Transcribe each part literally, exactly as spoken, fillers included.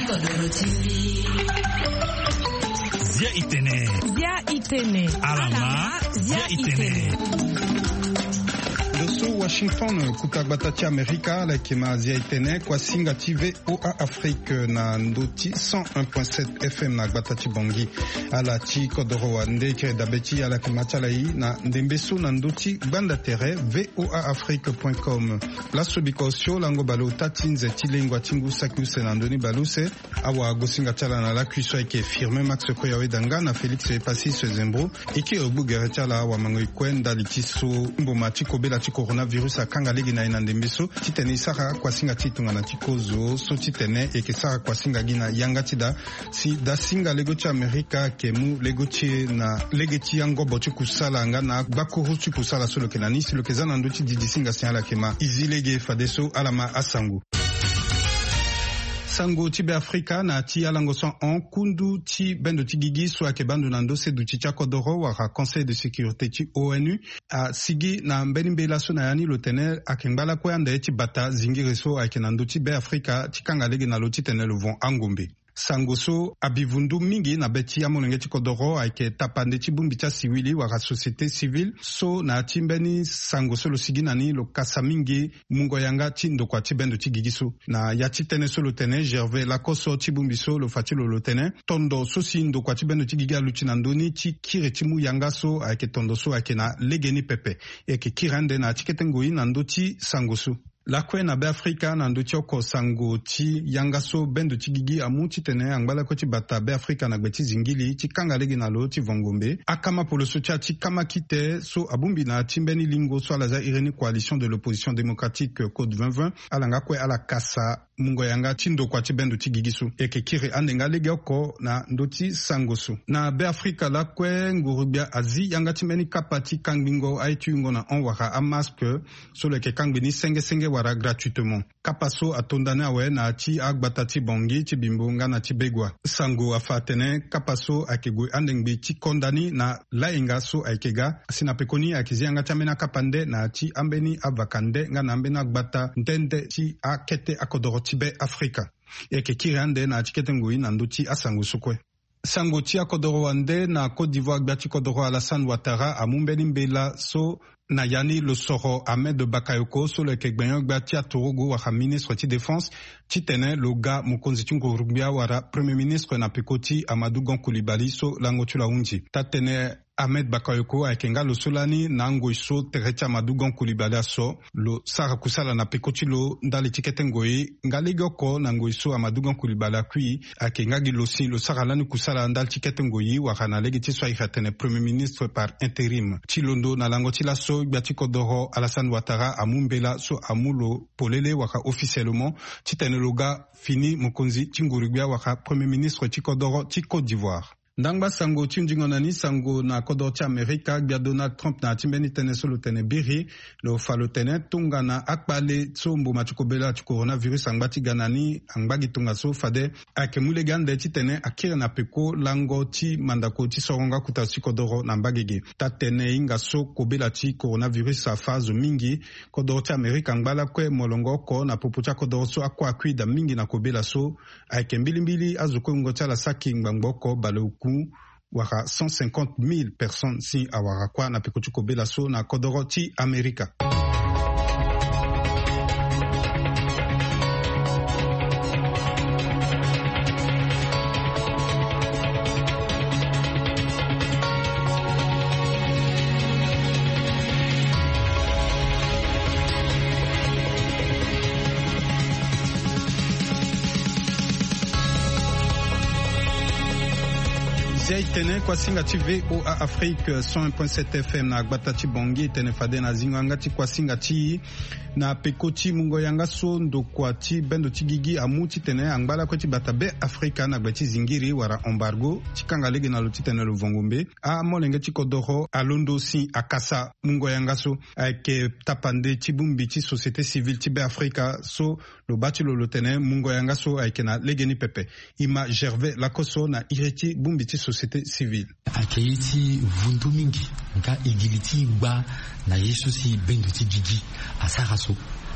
Chikodoro T V. Zia Itene. Zia Itene. Alama. Zia Itene. Dosso Washington kutagbatachi Amerika la kema Zia Itene kwa singa T V O A Afrique na ndoti cent un point sept F M na gbatachi bongi ala chi kodoro wande ke dabeti ala kemachala yi na ndembeso na ndoti banda tere V O A Afrique point com. La sobikosio lango balo tatinze tilengwa tingu sakuse na ndoni baluse awa gosinga chala na la kuiswa ike firme Max Koyawe danga na Felix Epasi Sezembro ike obugere chala wa mango kwenda litiso mboma chikobela coronavirus akanga legi na inandembeso titene saka kwa singa titunga na chikozo so titene eke saka kwa singa gina yanga tida si da singa lego cha Amerika kemu lego chi na legeti yango bochu kusala nga na bakuru chu kusala solo kenani silo kezana ndoti didi singa siala kema izilege fadeso alama asangu sango tibe Afrika na ti alango son on kundu ti bendo ti gigi so ake bandu na ndose du ti chakodoro waka Conseil de sécurité ti O N U a sigi na mbeni mbela so na yani lotene ake mbala kwa ande ti bata zingiri so ake na ndo ti be Afrika ti kanga lege na lo ti tene lo von angombe. Sangoso abivundu mingi na beti ya monenge chikodoro aike tapande chibumbi cha siwili waka société civile so na timbeni sangoso lo siginani lo kasa mingi mungo yanga chindo kwa chibendo chigigisu na ya chitene so lo tene Gervais Lakoso chibumbi so lo fatilo lo tene tondo so sindo kwa chibendo chigiga luchinandoni chikire chimu yanga so aike tondo so aike na legeni pepe eke kirande na chiketengoi na ndoti sangoso. La kwe na be Afrika na ndochi oko sango ti yanga so bendo ti gigi amu ti tene angbala ko ti bata be Afrika na gbeti zingili ti kanga legi na lo ti vongombe akama polo so ti kama kite so abumbi na timbeni lingo so alaza ireni coalition de l'opposition démocratique Code vingt vingt alanga kwe ala kasa mungo yanga tindo kwa ti bendo ti gigi so eke kire andenga legi oko na ndoti sango so na be Afrika la kwe ngurubia azi yanga timbeni kapati kangbingo aitu ngo na onwaka a masque so leke kangbini senge senge wara gratuitement. Kapaso atondane awe na ati agbatati bongi ti bimbonga na ti begwa. Sango afatene kapaso akegwe andengbe ti kondani na laenga so aikega sinapekoni akizi anga tamena kapande na ati ambeni avakande nga na ambena agbata ndende ti akete akodoro ti be Afrika. Eke kirande na ati ketengoi na ndoti asango sukwe. Sango ti akodoro wande na Côte d'Ivoire gbati kodoro Alassane Ouattara amumbeni mbela so na yani lo soro Ahmed Bakayoko so le kegbenyo gbati atorogo waka ministre ti défense ti tene lo ga mokonzi ti ngurubia wara premier ministre na pekoti Amadou Gon Coulibaly so lango ti la unji ta tene Ahmed Bakayoko akenga lo solani na ngoi so tereti Amadou Gon Coulibaly so lo sara kusala na pekoti lo ndali tikete ngoi ngalege oko na ngoi so Amadou Gon Coulibaly kui akenga gi lo si lo sara lani kusala ndali tikete ngoi waka na legi ti so ikatene premier ministre par intérim ti londo na lango ti la so gbati kodoro Alassane Ouattara amumbela so amulo polele waka officiellement ti tene loga fini mokonzi ti ngurubia waka premier ministre ti kodoro ti Côte d'Ivoire. Ndangba sango ti ndingo nani sango na kodoro ti Amerika gbia Donald Trump na timbeni tene so lo tene biri lo fa lo tene tunga na akpale so mboma ti kobela ti coronavirus angba ti ganani angba gi tunga so fade ake mulegande ti tene akire na peko lango ti mandako ti soronga kuta ti kodoro na mbagege ta tene inga so kobela ti coronavirus afa zo mingi kodoro ti Amerika angbala kwe molongo ko na popo ti akodoro so akua akuida mingi na kobela so ake mbilimbili azo kwe ngo ti ala saki ngbangbo balo waka cent cinquante mille personnes si awara kwa na peko ti kobela so na kodoro ti Amerika. Zia Itene kwa singa ti V O A Afrique cent un point sept F M na gbata ti bongi tene fade na zingo anga ti kwa singa ti na peko ti mungo yanga so ndo kwa ti bendo ti gigi amu ti tene angbala ko ti bata be Afrika na gbati zingiri wara embargo ti kanga lege na lo ti tene lo vongombe a molenge ti kodoro alondo si akasa mungo yanga so ake tapande ti bumbi ti société civile ti be Afrika so lo bati lo lo tene mungo yanga so ake na lege ni pepe ima Gervais Lakoso na ireti bumbi ti société civile akayiti vundu mingi nka igiliti gba na yesu si bendo ti gigi asara so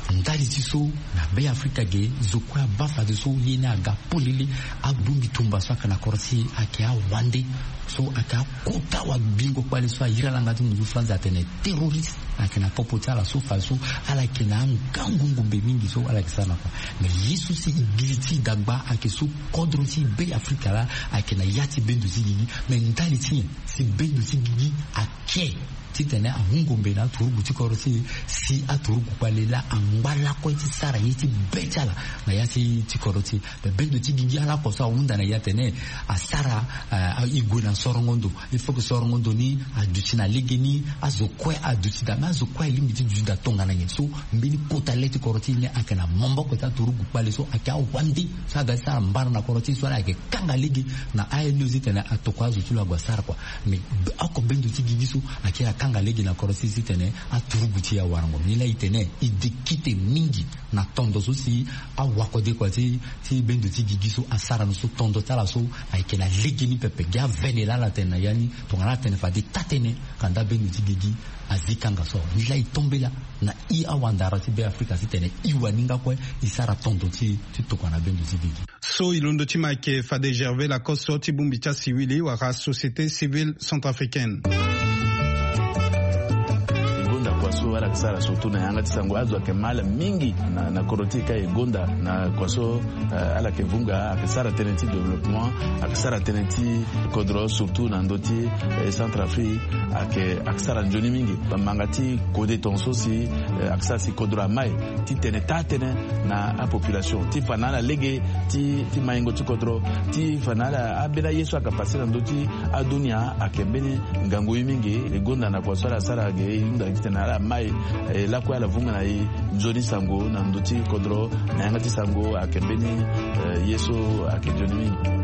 ndali tiso na be Afrika ge zokwa bafa de so yena ga polili abumbi tumba so kana korsi akia wande so aka kota wa bingo kwale so yira langa tu mu France atene terroriste akina popota la so faso ala kina ngangungu be mingi so ala kisana kwa mais yesu si ibiliti dagba akesu kodro ti be Afrika la akina yati bendu zigi mais ndali ti si bendu zigi ake titene ahungombe na turugu tikorosi si aturugu kwalela angwala ko ti sara yiti betala na yati tikoroti be bendo tigigi ala ko so unda na yatene asara uh, iguna sorongondo il faut que sorongondo ni adutina legeni azokwe adutida na azokwe limiti juda tonga na yeso mbini kota leti koroti ne akana mombo ko ta turugu kwale so aka wandi saga sara mbara na koroti so ake kanga ligi na ayeluzi tena atokwazo tula gwa sara kwa me ako bendo tigigi so akira kanga legi na korosi sitene aturuguti ya warango nila itene idikite mingi na tondo so si awakode kwa ti ti bendo ti gigiso asara no so tondo tala so aikena legi ni pepe ga venela la tena yani tongana tene fadi tatene kanda bendo ti gigi azikanga so nila itombela na i awandara ti be Afrika sitene iwaninga kwa isara tondo ti ti tokana bendo ti gigi so ilondo ti make fade Gervais la koso ti bumbicha siwili wa société civile centrafricaine so ala kisara so tuna yanga tisango azwa kemala mingi na na korotika egonda na kwaso uh, ala kevunga akisara tenenti development akisara tenenti kodro surtout na ndoti eh, Centrafrique ake akisara njoni mingi mangati kode tonso si uh, akisara si kodro mai ti teneta tene na a population ti fanala lege ti ti maingo ti kodro ti fanala abela yesu akapasira ndoti adunia akembeni ngango mingi egonda na kwaso ala sara ge inda tena mai eh, la kwa la vunga na i nzoni sango na ndoti kodro na yanga ti sango akembeni eh, yeso akejoni mingi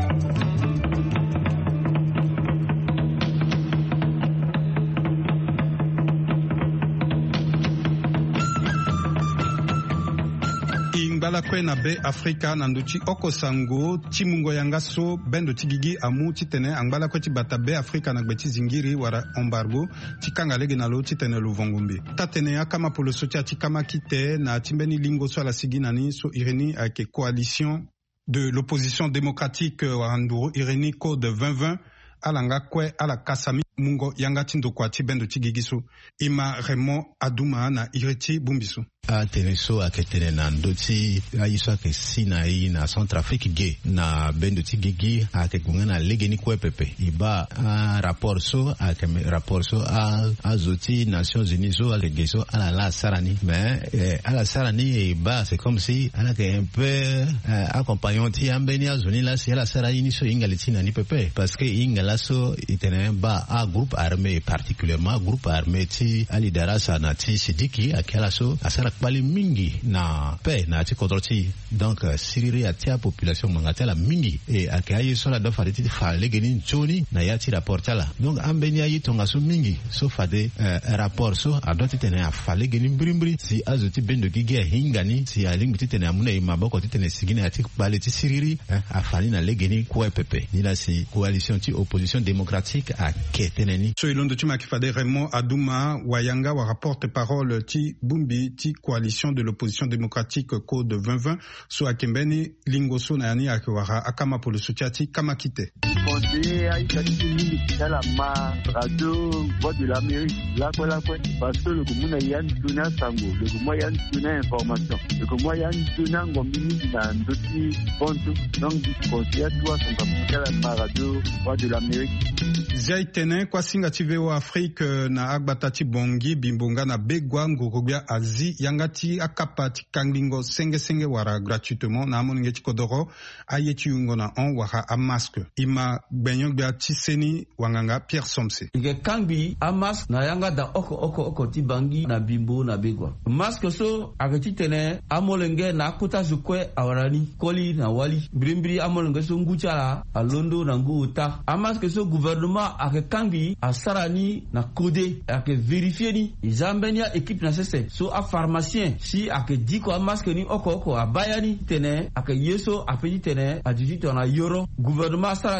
Bala kwe na be Afrika na nduchi oko sango chimungo yanga so bendo tigigi amu titene angbala kwe tibata be Afrika na gbeti zingiri wara embargo tikanga lege na lo titene luvongumbi tatene ya kama polo sotia tikama kite na timbeni lingo so la siginani so irini ake coalition de l'opposition démocratique waranduro irini code vingt vingt alanga kwe ala kasami mungo yanga tindo kwa tibendo tigigiso ima Raymond Aduma na ireti bumbiso a teneso a ketene na ndoti a yiswa ke sina yi na Centrafrique ge na bendo tigigi a ke kungana legeni kwe pepe iba a rapport so a ke rapport so a azoti Nations Unies so a legeso a la la sarani mais eh, a la sarani iba c'est comme si a la ke un peu euh, accompagnant ti ambeni azoni la si a la sarani ni so ingalitina ni pepe parce que ingala so itene ba a groupe armé particulièrement groupe armé ti ali darasa na ti sidiki akela so asara bali mingi na pe na ti kodroti donc siriri atia population mangatela mingi e akaye sola do fariti fa legeni nchoni na yati rapport la donc ambeni ayi tonga so mingi so fade uh, rapport so adoti tene fa legeni mbrimbri si azoti bendo gige hingani si alingi tene amuna imaboko tene sigine ati bali ti siriri uh, afani na legeni kwa pepe ni la si coalition ti opposition démocratique a keteneni so ilondo ti makifade Raymond Aduma wayanga wa rapporte parole ti bumbi ti coalition de l'opposition démocratique code vingt vingt so akembeni lingoso na yani akwara akama polo sotiati kama kite conseiller aïkati la ma radio voix de l'Amérique la quoi la quoi parce que le commun yan tuna sango le commun yan tuna information le commun yan tuna ngomini na ndoti ponto donc conseiller toi son pas la ma radio voix de l'Amérique zaitene kwa singa tiveo Afrique na agbatati bongi bimbonga na begwa ngurubia azi yangati akapati kanglingo senge senge wara gratuitement na amoninge tikodoro ayeti yungo na on wara a masque ima benyo bia tiseni wanganga Pierre Somse ige kambi a masque na yanga da oko oko oko ti bangi na bimbo na begwa masque so agati tene amolenge na kuta zukwe awarani koli na wali brimbri amolenge so nguchala alondo na nguta a masque so gouvernement ake kambi a sarani na kode ake vérifier ni izambenia équipe na sese so a pharmacien si ake diko a masque ni oko oko a bayani tene ake yeso a pedi tene a didi tona yoro gouvernement sarani na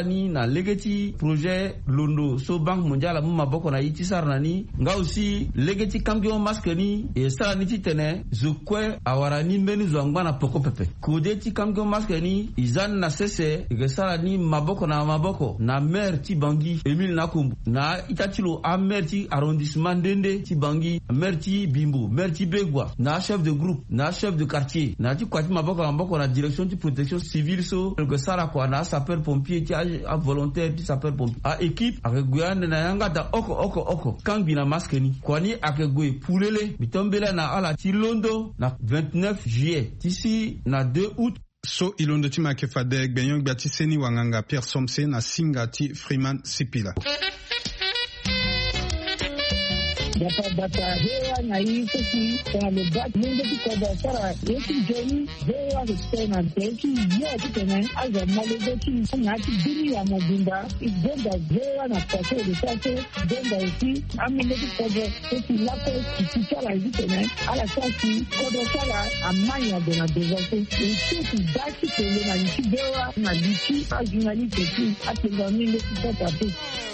legeti projet londo so banque mondiale mu maboko na yiti sarnani nga aussi legeti kamgyo maske ni e sara ni titene zukwe awarani mbeni zongba na poko pepe kodeti kamgyo maske ni izan na sese e sara ni maboko na maboko na maire ti bangi Emile Nakumbu na itatilo a maire ti arrondissement Ndende ti bangi maire ti Bimbo maire ti Begwa na chef de groupe na chef de quartier na ti kwati maboko na maboko na direction de protection civile so que sara kwa na sapeur pompier ti a volontaire ti sapeur pompier a équipe a guyane na yanga da oko oko oko kangi na masque ni kwani akegwe pulele bitombela na ala ti londo na vingt-neuf juillet tisi na deux août. So ilondo ti make fadek benyong biati seni wanganga Pierre Somse na singa ti Freeman Sipila. Data data hewa na hii sisi kwa lebat mungu kwa sara yeki jeni hewa kutena teki yote tena aza malezeki ngati dini ya mobimba igenda hewa na pato de sase genda isi amileki kwa sisi lapo kisara hizi tena ala sasi kwa sara amanya de na desase isi daki tele na nchi hewa na lichi ajunali teki atengamile kwa tapu.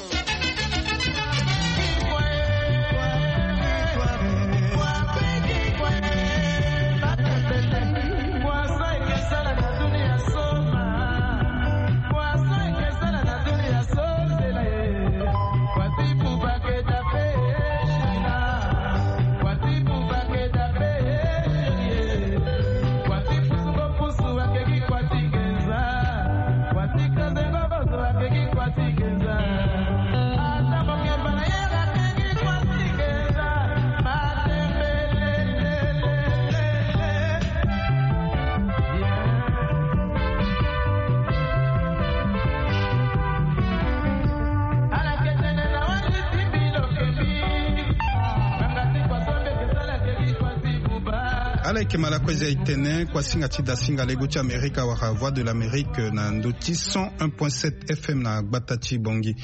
Ala kemala kweza itene kwa singa chida singa lego cha Amerika wa Voix de l'Amérique na ndoti cent un point sept F M na Gbatachi Bongi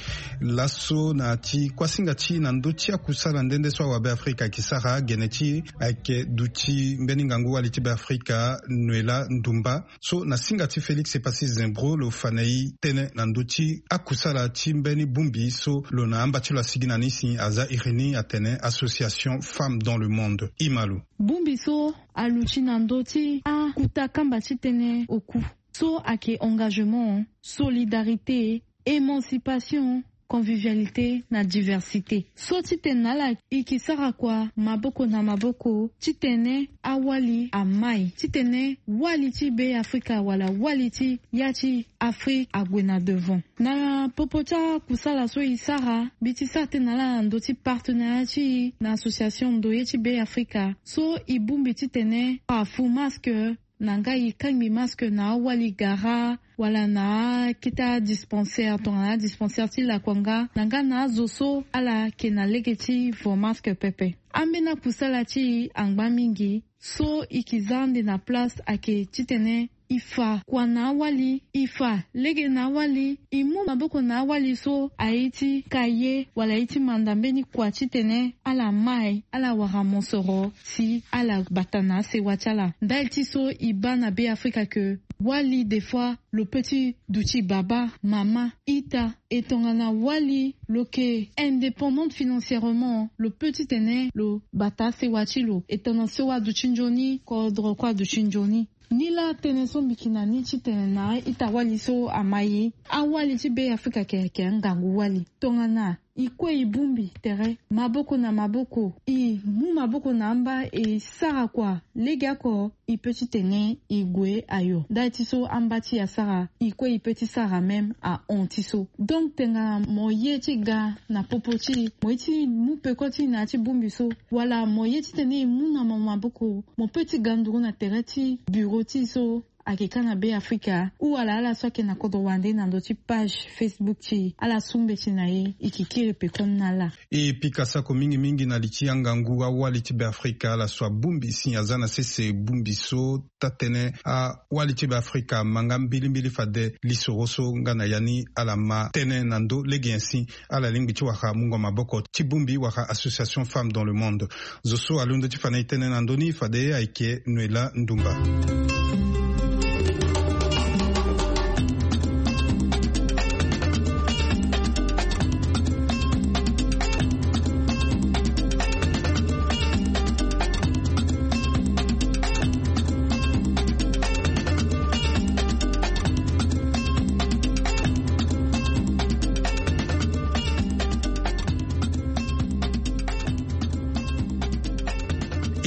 laso na ti kwa singa chi na ndoti akusala ndende swa wa be Afrika kisara geneti ake duti mbeni ngangu wali ti be Afrika Nuela Ndumba so na singa ti Félix Epasi Zembro lo fanei tene na ndoti akusala ti mbeni bumbi so lo na amba ti lo sigina nisi aza irini atene Association Femmes dans le Monde Imalu bumbi so aluchi na ndoti a kutakamba chitene oku so ake engagement solidarité émancipation convivialité na diversité so titena la ikisara kwa maboko na maboko titene awali amai titene wali ti be Afrika wala wali ti yati Afrique agwena devant na popota kusala so isara biti satena la ndoti partenariat na association ndoye ti be Afrika so ibumbi titene afu masque nanga ikangi masque na wali gara wala na kita dispensaire tongana dispensaire ti la kwanga nanga na zoso ala kena legeti vo masque pepe ambena kusala ti angba mingi so ikizande na place ake titene ifa kwa na wali ifa lege na wali imu maboko na wali so aiti kaye wala iti mandambeni kwa titene ala mai ala wara monsoro si ala batana se wachala dalti so ibana be Afrika que wali des fois le petit douti baba mama ita etongana wali loke indépendante financièrement le petit aîné le bata se wachilo etona se wa duchinjoni kodro kwa duchinjoni nila teneso bikina ni chitena ita wali so amayi awali ti be Afrika ke ke ngangu wali tongana ikwe ibumbi tere maboko na maboko i mu maboko na amba e sara kwa lega ko i petit tene igwe ayo dati so amba ti ya sara ikwe i petit sara même a onti so donc tenga moye ti ga na popo ti mo ti mu peko ti na ti bumbi so wala moye ti tene mu na maboko mo petit ganduru na tere ti bureau ti so akeka na be Afrika ou ala ala soke na kodo wande na ndoti page Facebook ti ala sumbe ti na ye ikikiri pekon na la e pikasa ko mingi mingi na liti angangu a wali ti be Afrika la so bumbi si azana sese bumbi so tatene a wali ti be Afrika manga mbili mbili fade lisoroso ngana yani ala ma tene nando legensi ala lingbi ti waka mungo maboko ti bumbi waka Association Femmes dans le Monde zoso alundo ti fana tene nandoni fade aike Nuela Ndumba.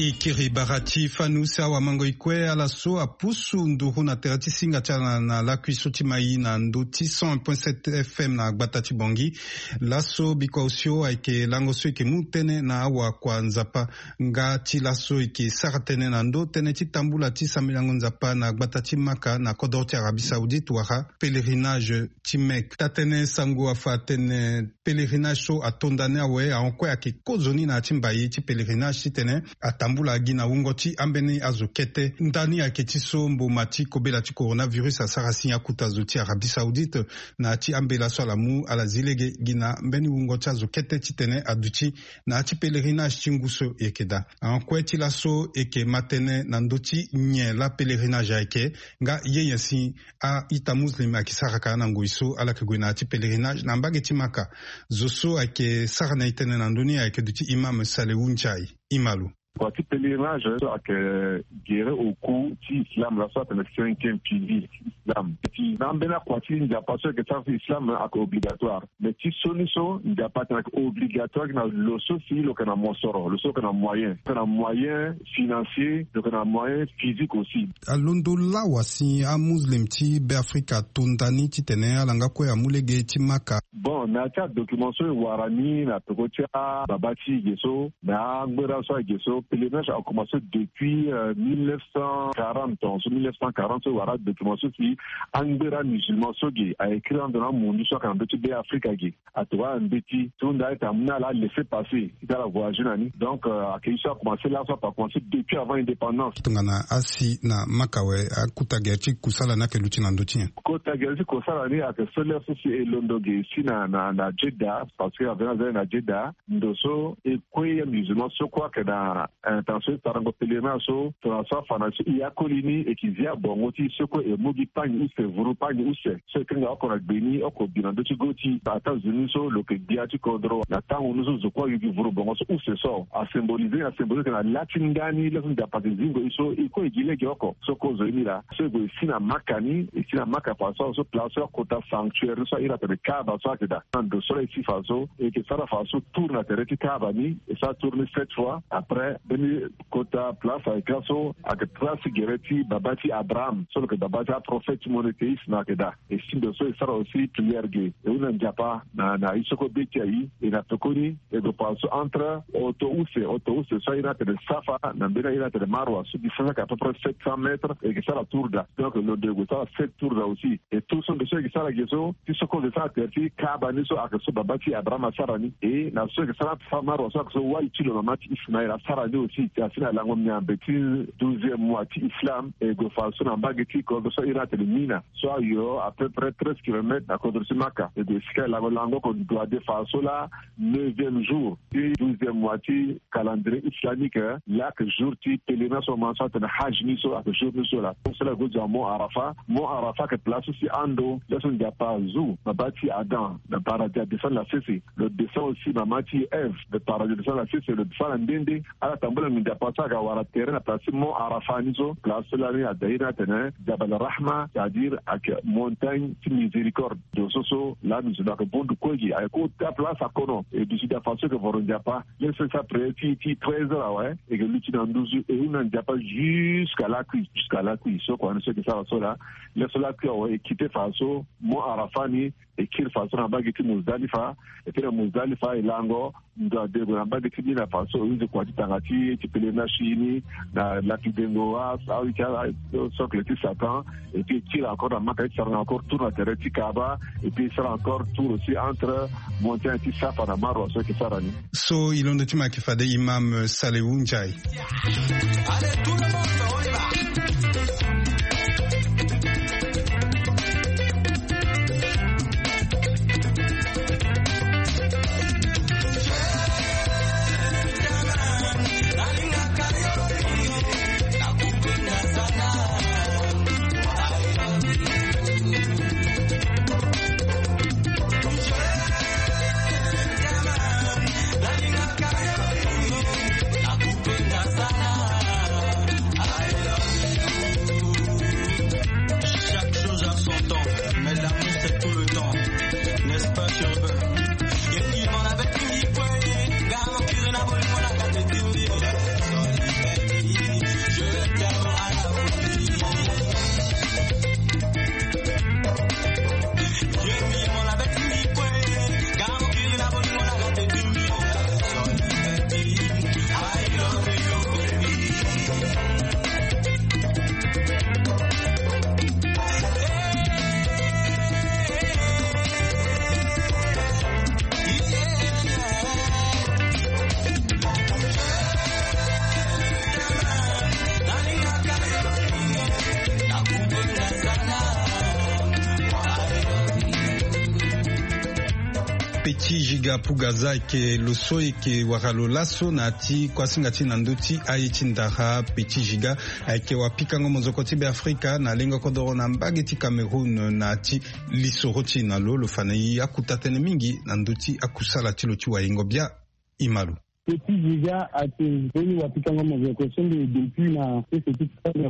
Ikiri barati fanu sawa mango ikwe ala so apusu nduru na terati singa chana na la kuisoti mai na ndoti cent un point sept F M na gbatati bongi laso bikwa usio aike lango so ike mutene na awa kwa nzapa nga ti laso ike saratene na ndo tene ti tambula ti samilango nzapa na gbatati maka na kodor ti Arabie Saoudite wara pèlerinage ti mek tatene sango afa tene pèlerinage so atondane awe aonkwe ake kozoni na ti mbayi ti pèlerinage ti tene atambula gina wungoti ambeni azokete ndani aketi so mboma ti kobela ti coronavirus asarasi ya kuta zo ti Arabie Saoudite na ti ambela so alamu ala zilege gina mbeni wungoti azokete ti tene aduti na ti pèlerinage ti nguso yekeda ankwe ti laso eke matene na ndoti nye la pèlerinage ayeke nga yeye si a ita muslim aki saraka na ngoi so ala ke na ti pèlerinage na mbage ti maka zo so ake sara na itene na ndoni ayeke duti imam Salehou Ndiaye imalu. Petit pèlerinage avec guérir au cou si islam la soit le cinquième pilier islam. Si dans bena kwati n'y a pas sûr que ça c'est islam est obligatoire. Mais si solution n'y a pas obligatoire na le sofi le kana mosoro, le so kana moyen, kana moyen financier, le kana moyen physique aussi. Alondo la wasi a muslim ti be Afrika tondani ti tene alanga ko ya mulege ti maka. Bon, na ta documentation warani na tokotia babati geso, na ngbera so geso. Le pèlerinage a commencé depuis euh, mille neuf cent quarante. En mille neuf cent quarante, il y a des documents qui Angbera musulman sogi a écrit en donnant mon histoire quand on était Afrique à toi un petit tout n'a été amené à la laisser passer dans la voyage nani. Donc à qui ça a commencé là ça a commencé depuis avant l'indépendance. Tungana asi na makawe akuta gerti kusala na keluti na ndotien. Kuta gerti kusala ni a que seul souci est londoge si na na na Jeddah parce que avant na Jeddah ndoso et quoi musulman so quoi que dans intention tarango pèlerinage so transfer financier il y a colini et qui vient bongoti ce quoi et mogi pani se vuru pani use ce que nga okora beni oko binando ti goti ata zuni so lo que dia ti kodro na tango nuzo zo kwa yugi vuru bongo so use so a symboliser a symboliser na latin gani le funda patizingo iso iko igile ge oko so ko zo imira so go sina makani e sina maka pa so so place kota sanctuaire so ira te kaba so akeda ando so le si faso et que ça fa so tourne à terre ti kaba ni et ça tourne sept fois après beni kota place avec so avec trace gereti babati Abraham so que babati a prophète monothéiste na keda et si de so ça aussi prière ge et on njapa na na isoko bekai et na tokoni et de passo entre auto use auto use so ira te safa na bena ira te marwa so distance à peu près sept cents mètres et que ça la tour da donc le de ça sept tours là aussi et tout son de ceux qui ça la geso qui se cause ça terti kaba ni so akaso babati Abraham sarani et na ceux que ça la marwa so akaso wa itilo na mati Ismaël sarani aussi c'est asina lango nyambe ti douzième mois ti islam et go falso na bageti ko so ira te mina so yo à peu près treize kilomètres à côté de Maka et de ce la langue qu'on doit de falso là neuvième jour et douzième mois ti calendrier islamique là que jour ti pèlerinage au mention de hajj ni so à que jour ni so là donc c'est la go de mo arafa mo arafa que place aussi ando là son dia pas zou na bati adam na paradis de descendre la cc le descend aussi na mati Ève de paradis de descendre la cc le descend ndende ala tambula mi dia pas ka wara terrain na place mo arafa ni so place là ni adaina tena jabal rahma c'est-à-dire avec montagne ti miséricorde de soso là nous avons bon de quoi qui a côté place à Kono et du sud façon que vous ne pas laisse ça près ti ti treize heures ouais et que l'outil dans douze et on n'a pas jusqu'à la cuisse jusqu'à la cuisse so quoi on sait que ça va so là laisse la cuisse ouais quitter façon mo arafani et qu'il façon na bagiti muzdalifa et puis muzdalifa ilango ndo de na bagiti na façon uze kwa tangati ti pelena chini na la kidengo wa ça il y a so que le satan et puis qu'il encore dans maka ça encore tour na terre ti kaba et puis ça encore tour aussi entre montagne ti safa na marwa so que ça rani so ilondo ti makifade imam Salehou Ndiaye. Allez tout le monde on y va. I love you. Pechi Jiga Pugaza ke loso ke waralo laso na ti kwasinga ti nanduti aiti ndaha Pechi Jiga ke wapika ngo mozokoti be Afrika na lenga kodoro na mbagi ti Cameroun na ti lisoroti na lo lo fanayi akutatene mingi nanduti akusala ti lo ti wa ingobia imalu. Petit Giga a été venu à Pikango Mozoko depuis la petite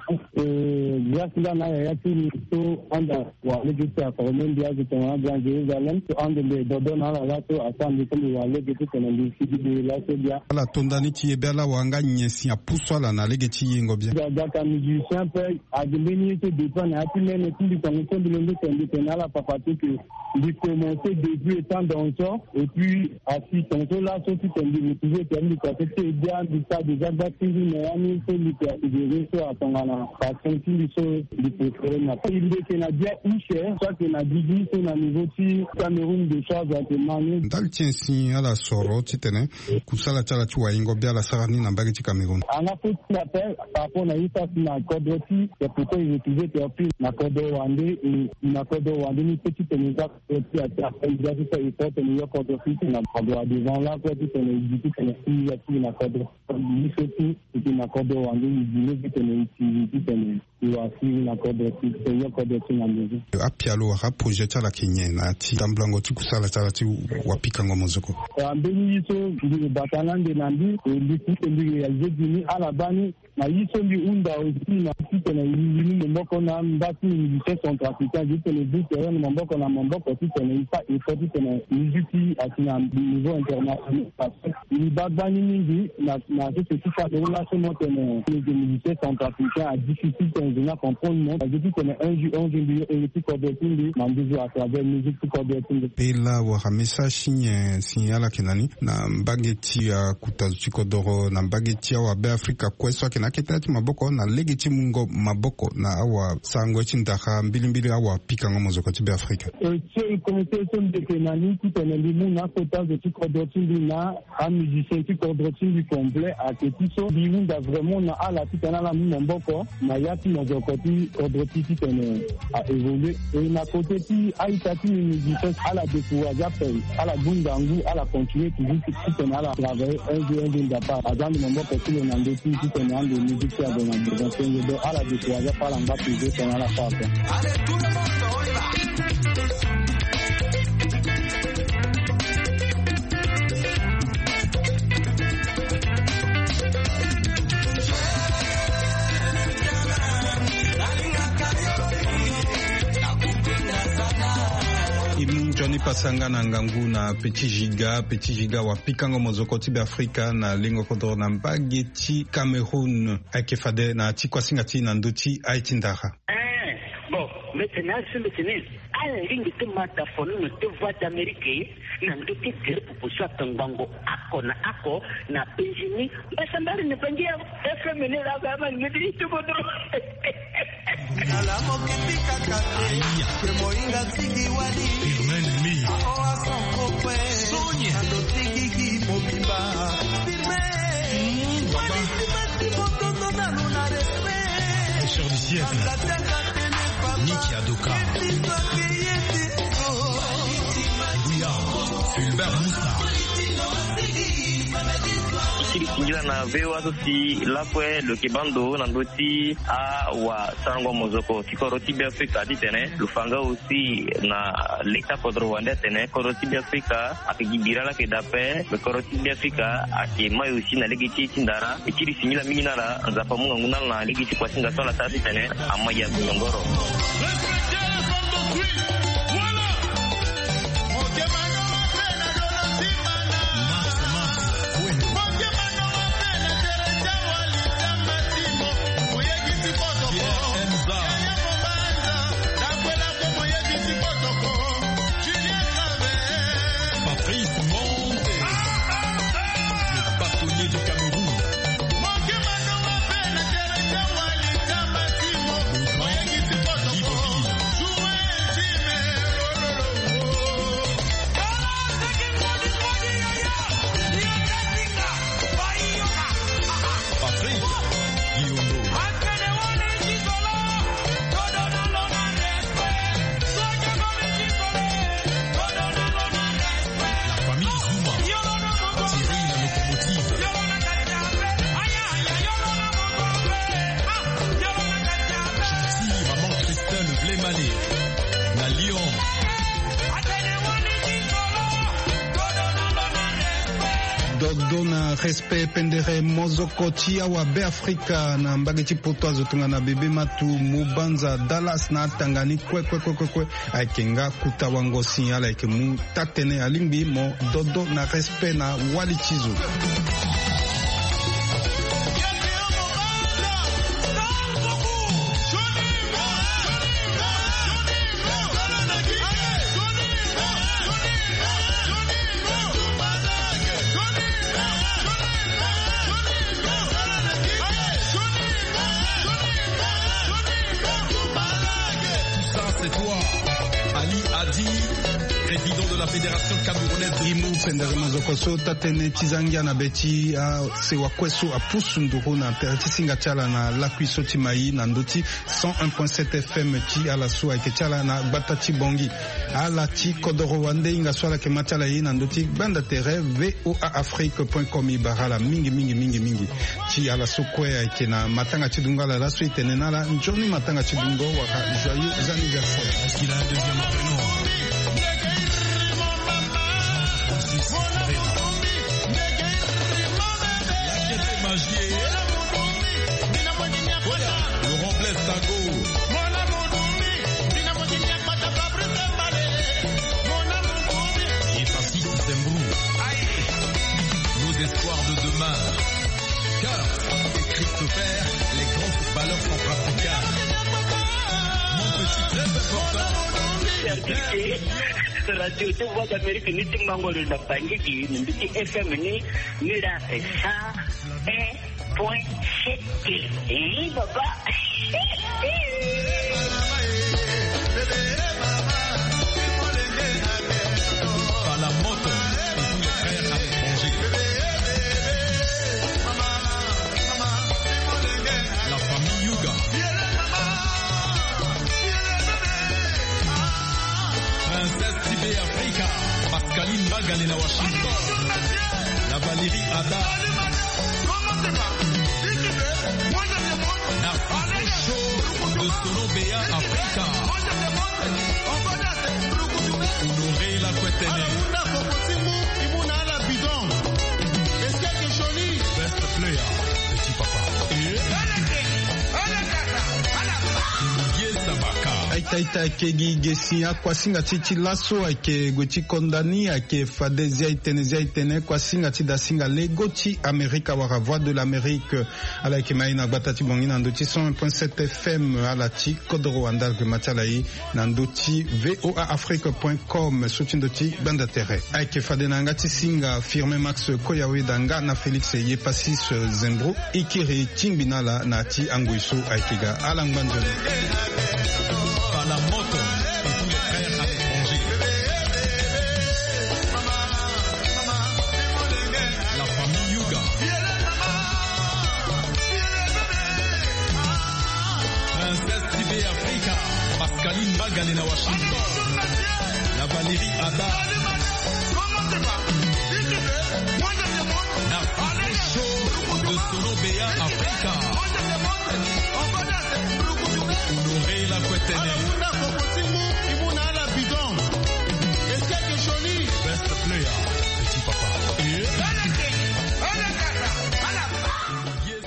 grâce à la Yato Anda wa Legita pour Mondia de Tona Grand Jérusalem to ande le dodona la lato atande comme wa Legita pour le site de la Sebia la tondani ti ebela wanga nyesi ya puswa la na Legiti ngobia daka musicien pe a de bénéfice de pan a pu même tout du temps de le tomber tena la papa que de commencer depuis étant dans ça et puis à six ans là tout est permis de c'est bien du tas de activités mais on est fait du persévérer sur à ton ana parce que tout ça du préféré n'a pas il est canadien ou cher soit que na dix sur na niveau ti Cameroun de choses à demander dans tien si ala soro ti tene kusala chala ti wa ingo bia la sarani na mbagi ti Cameroun on a fait ce appel par rapport à ça na kodoti c'est pourquoi il utilisait terpil na kodo wande et na kodo wande ni petit tene ça et puis après il a dit ça il faut tenir kodoti na kodo devant là quoi tu tene du tout il y a tout la cadre il surtout c'est une accord en ligne du que tenir ici tenir il va suivre l'accord de il y a cadre en ligne apialo wa projet la Kenya na ti tamblango ti kusala tala ti wapika ngo mozoko ambeni so ndi batalande nandi ndi kuti ndi réalisé dini ala bani na yiso ndi unda aussi na ti na yini mboko na mbati ni centre africain dit les deux terrains na mboko na mboko ti na ifa il faut ti na musique à niveau international parce que babani mingi na na ce qui fait de relation monte les musiciens centrafricains à difficile de comprendre non depuis qu'on est un jour un jour et puis qu'on doit tindi mandizo à travers musique qu'on doit tindi pela wa hamisa shinye sinyala kenani na mbageti ya kutazuchi kodoro na mbageti wa be Afrika kweswa kenaketa ti maboko na legeti mungo maboko na awa sango chindaka mbili mbili awa pika ngo mozoko ti be Afrika e ce comité de kenani qui tenait limu na kota de kodoro tindi na musicien qui coordonne du complet à Ketiso biunda vraiment na ala titana la mboko na yati mozoko ti coordonne ti tene a évoluer et na côté ti aitati musicien ala décourager appel ala bundangu ala continuer toujours ti tene ala travailler un jour un jour d'apa azan mboko ti na ndeti ti tene ande musique ya de na de de ala décourager par en bas toujours tene ala fa allez tout le monde on y va Johnny Pasanga na ngangu na Petit Giga Petit Giga wa pikango mozoko ti be Afrika na lingo kodoro na mbagi ti Cameroun akefade na ti kwasinga ti na ndoti aiti ndaha eh bon maintenant c'est maintenant ala lingi te mata fono no te voix d'Amérique na ndoti te pour ça tangango ako na ako na Benjamin basambali ne pangia F M ne la gama ne di to bodo ala mokitika kate ke moinga tiki wali firme mi o asokope sonya ndotiki ki mobimba firme wali timati botondo na luna respe sur du siècle Niki Adoka Bouya Fulbert Moussa Kingila na vewa sosi lapwe lo kibando na ndoti a wa sango mozoko tikoroti bi Afrika ditene lufanga aussi na leta kodro wande tene koroti bi Afrika akigibira la kedape le koroti bi Afrika akima aussi na legiti tindara ikiri sinyila minina la nzapa munga nguna na legiti kwa singa sola tasi tene amaya ngongoro dodo na respect pendere mozoko tia wa be Afrika na mbageti poto zotunga na bebe matu mubanza Dallas na tangani kwe kwe kwe kwe kwe aikenga kutawango signal aike mu tatene alimbi mo dodo na respect na wali chizu. Fédération camerounaise imu pendere mazoko so tatene tizangia na beti a se wakweso a pusunduru na perti singa chala na lakwiso timai na ndoti cent un point sept F M ti ala so ake chala na batati bongi ala ti kodoro wande inga swala ke machala yi na ndoti banda tere v o a afrique point com ibarala mingi mingi mingi mingi ti ala so kwe ake na matanga chidungala la so itene na la njoni matanga chidungo waka joyeux anniversaire. Est-ce qu'il a un deuxième prénom? Laurent Blaise Tango. Et Francis Zembrou. Nos espoirs de demain. Kurt et Christopher, les grands footballeurs centrafricains. Mon petit très important. Radio tu voix d'Amérique ni timangolo na bangiki ni ndiki F M ni ni la ça un point sept. Eh baba. Par la moto et tous les frères à l'étranger. La famille Yuga. Princesse Tibé Africa, Pascaline Magalena Washington, la Valérie Ada, Narciso de Solobea Africa, Honoré la Kwetene, Best Player, Petit Papa, Yes Sabaka. Aitaita kegi gesia kwa singa titi laso ake goti kondani ake fadezia itenezia itene kwa singa tida singa legoti Amerika wara voix de l'Amérique ala ke maina batati bongi na ndoti cent un point sept F M ala ti kodoro andal ke machalai na ndoti v o a afrique point com sotindoti banda terre ake fadena ngati singa firme Max Koyawe danga na Felix Yepasis Zembro ikiri timbinala na ti anguiso aikiga ala ngbanzo. La moto et tous les frères à l'étranger. La famille Yuga. Princesse Tibé Africa, Pascaline Magalena Washington, la Valérie Ada, Narciso de Solobea Africa, Honoré la Kwetene. Best Player, Petit Papa. Yes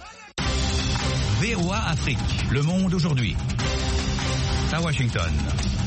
Sabaka. V O A Afrique, le monde aujourd'hui. À Washington.